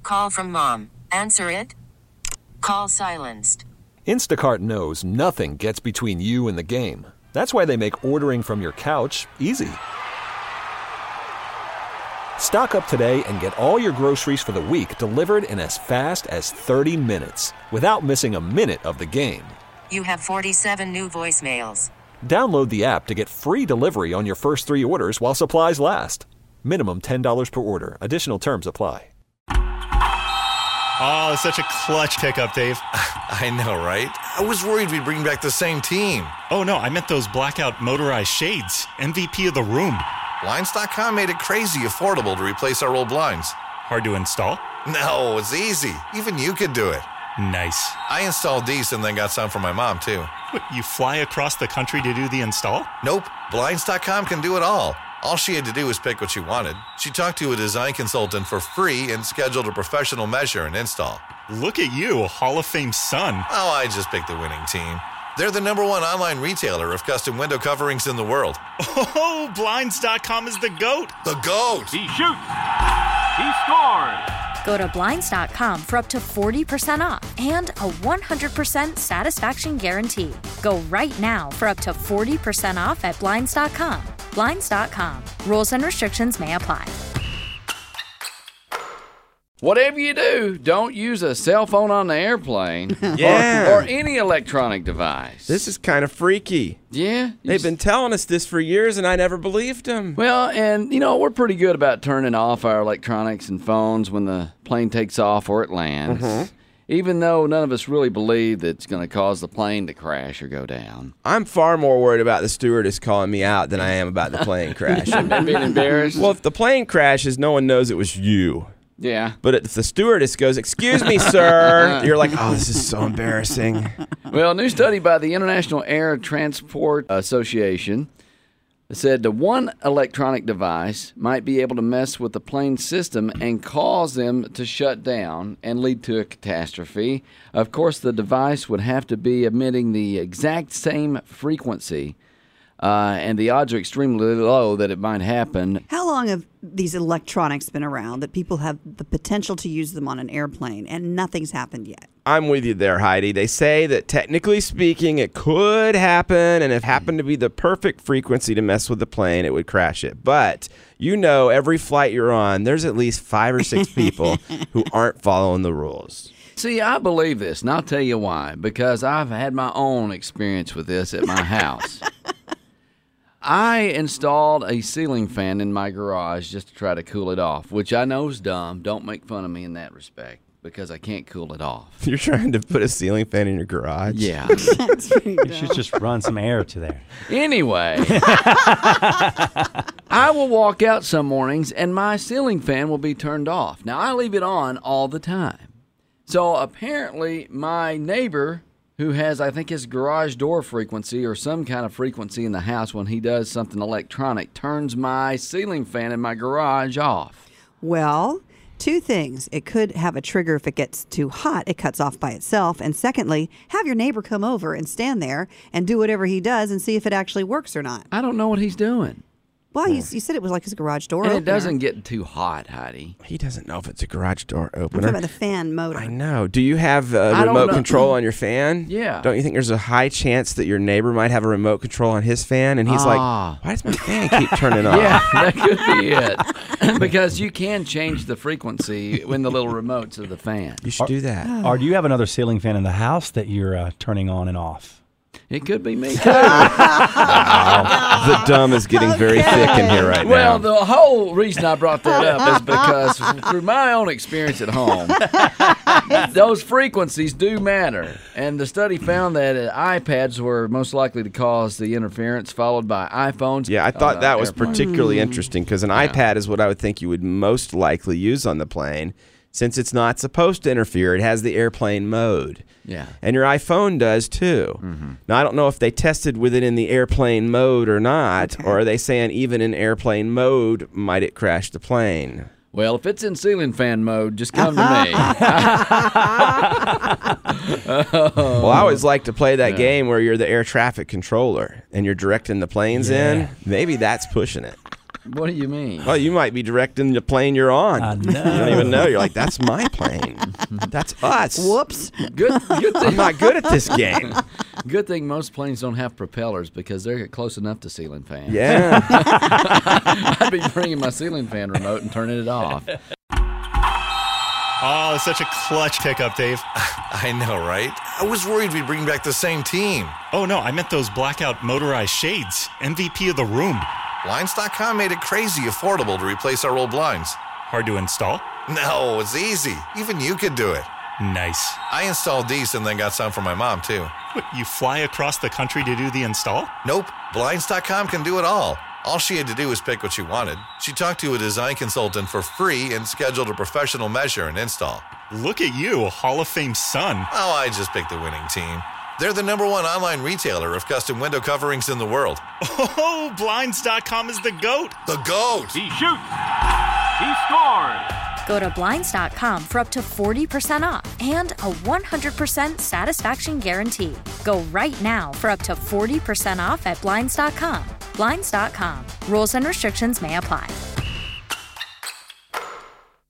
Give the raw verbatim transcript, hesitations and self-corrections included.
call from mom. Answer it. Call silenced. Instacart knows nothing gets between you and the game. That's why they make ordering from your couch easy. Stock up today and get all your groceries for the week delivered in as fast as thirty minutes without missing a minute of the game. You have forty-seven new voicemails. Download the app to get free delivery on your first three orders while supplies last. Minimum ten dollars per order. Additional terms apply. Oh, such a clutch pickup, Dave. I know, right? I was worried we'd bring back the same team. Oh, no, I meant those blackout motorized shades. M V P of the room. Blinds dot com made it crazy affordable to replace our old blinds. Hard to install? No, it's easy. Even you could do it. Nice. I installed these and then got some for my mom, too. What, you fly across the country to do the install? Nope. Blinds dot com can do it all. All she had to do was pick what she wanted. She talked to a design consultant for free and scheduled a professional measure and install. Look at you, Hall of Fame son. Oh, I just picked the winning team. They're the number one online retailer of custom window coverings in the world. Oh, Blinds dot com is the GOAT. The GOAT. He shoots. He scores. Go to Blinds dot com for up to forty percent off and a one hundred percent satisfaction guarantee. Go right now for up to forty percent off at Blinds dot com. Blinds dot com. Rules and restrictions may apply. Whatever you do, don't use a cell phone on the airplane Yeah. or, or any electronic device. This is kind of freaky. Yeah? They've been telling us this for years, and I never believed them. Well, and, you know, we're pretty good about turning off our electronics and phones when the plane takes off or it lands, Mhm. even though none of us really believe that it's going to cause the plane to crash or go down. I'm far more worried about the stewardess calling me out than I am about the plane crash. And being embarrassed? Well, if the plane crashes, no one knows it was you. Yeah. But if the stewardess goes, "Excuse me, sir," you're like, "Oh, this is so embarrassing." Well, a new study by the International Air Transport Association said the one electronic device might be able to mess with the plane system and cause them to shut down and lead to a catastrophe. Of course, the device would have to be emitting the exact same frequency, uh, and the odds are extremely low that it might happen. How long have these electronics been around that people have the potential to use them on an airplane and nothing's happened yet? I'm with you there, Heidi. They say that technically speaking, it could happen, and if it happened to be the perfect frequency to mess with the plane, it would crash it. But you know, every flight you're on, there's at least five or six people who aren't following the rules. See, I believe this, and I'll tell you why. Because I've had my own experience with this at my house. I installed a ceiling fan in my garage just to try to cool it off, which I know is dumb. Don't make fun of me in that respect, because I can't cool it off. You're trying to put a ceiling fan in your garage? Yeah. That's pretty dumb. You should just run some air to there. Anyway, I will walk out some mornings and my ceiling fan will be turned off. Now, I leave it on all the time. So apparently my neighbor, who has, I think, his garage door frequency or some kind of frequency in the house when he does something electronic, turns my ceiling fan in my garage off. Well, two things. It could have a trigger if it gets too hot. It cuts off by itself. And secondly, have your neighbor come over and stand there and do whatever he does and see if it actually works or not. I don't know what he's doing. Well, you, you said it was like his garage door And opener. it doesn't get too hot, Heidi. He doesn't know if it's a garage door I'm opener. talking about the fan motor. I know. Do you have a I don't remote know. control on your fan? Yeah. Don't you think there's a high chance that your neighbor might have a remote control on his fan? And he's Ah. like, why does my fan keep turning off? Yeah, that could be it. Because you can change the frequency in the little remotes of the fan. You should do that. Or do you have another ceiling fan in the house that you're uh, turning on and off? It could be me, too. Wow. The dumb is getting very thick in here right Well, now. the whole reason I brought that up is because through my own experience at home, those frequencies do matter. And the study found that uh, iPads were most likely to cause the interference, followed by iPhones. Yeah, I thought uh, that was airplanes. particularly interesting because an iPad is what I would think you would most likely use on the plane. Since it's not supposed to interfere, it has the airplane mode. Yeah. And your iPhone does too. Mm-hmm. Now, I don't know if they tested with it in the airplane mode or not, Okay. or are they saying even in airplane mode might it crash the plane? Well, if it's in ceiling fan mode, just come to me. Well, I always like to play that game where you're the air traffic controller and you're directing the planes Yeah. in. Maybe that's pushing it. What do you mean? Well, you might be directing the plane you're on. I know. You don't even know. You're like, that's my plane. That's us. Whoops. Good, good I'm thing. not good at this game. Good thing most planes don't have propellers because they're close enough to ceiling fans. Yeah. I'd be bringing my ceiling fan remote and turning it off. Oh, such a clutch pickup, Dave. I know, right? I was worried we'd bring back the same team. Oh, no, I meant those blackout motorized shades. M V P of the room. Blinds dot com made it crazy affordable to replace our old blinds. Hard to install? No, it's easy. Even you could do it. Nice. I installed these and then got some for my mom, too. What, you fly across the country to do the install? Nope. Blinds dot com can do it all. All she had to do was pick what she wanted. She talked to a design consultant for free and scheduled a professional measure and install. Look at you, a Hall of Fame son. Oh, I just picked the winning team. They're the number one online retailer of custom window coverings in the world. Oh, Blinds dot com is the GOAT. The GOAT! He shoots. He scores. Go to Blinds dot com for up to forty percent off and a one hundred percent satisfaction guarantee. Go right now for up to forty percent off at Blinds dot com. Blinds dot com. Rules and restrictions may apply.